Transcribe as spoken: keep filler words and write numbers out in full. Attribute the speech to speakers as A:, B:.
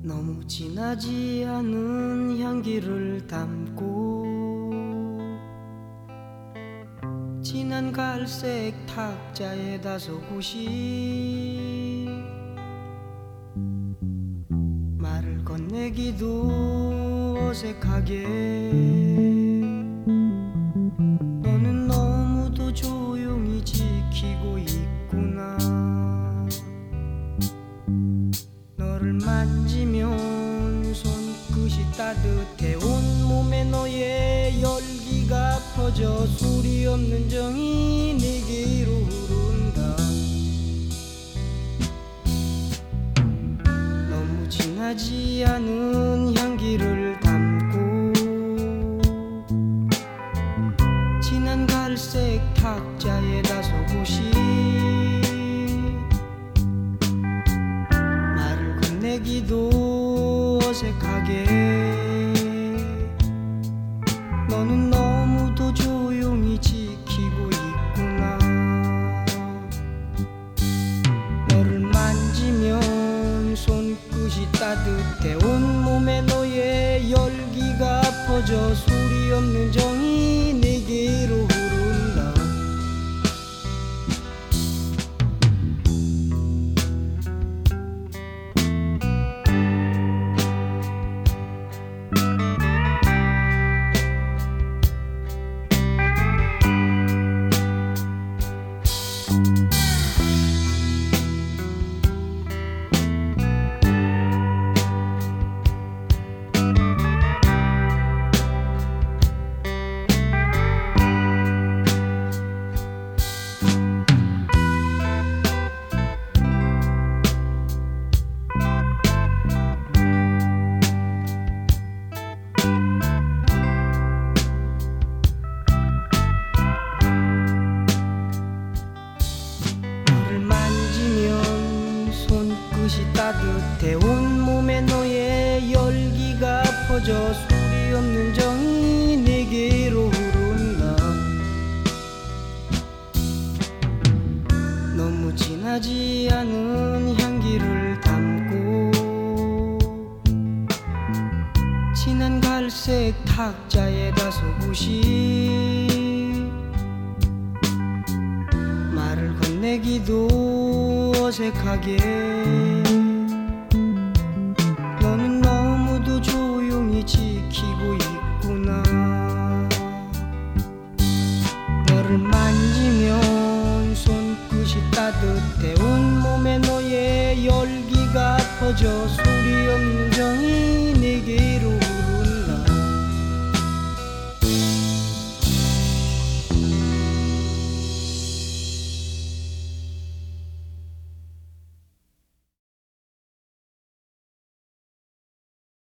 A: 너무 진하지 않은 향기를 담고 진한 갈색 탁자에 다소곳이 말을 건네기도 어색하게 너는 너무도 조용히 지키고 있구나. 너를 만지면 손끝이 따뜻해 온몸에 너의 열기가 퍼져 소리 없는 정이 내게로 흐른다. 너무 진하지 않은 향기를 담고 진한 갈색 탁자에 다소곳이 내기도 어색하게 너는 너무도 조용히 지키고 있구나. 너를 만지면 손끝이 따뜻해 온몸에 너의 열기가 퍼져 소리 없는 정이 내게로 흐른다. 손끝이 따뜻해 온몸에 너의 열기가 퍼져 소리 없는 정이 내게로 흐른다. 너무 진하지 않은 향기를 담고 진한 갈색 탁자에 다소곳이 말을 건네기도 어색하게 너는 너무도 조용히 지키고 있구나. 너를 만지면 손끝이 따뜻해 온몸에 너의 열기가 퍼져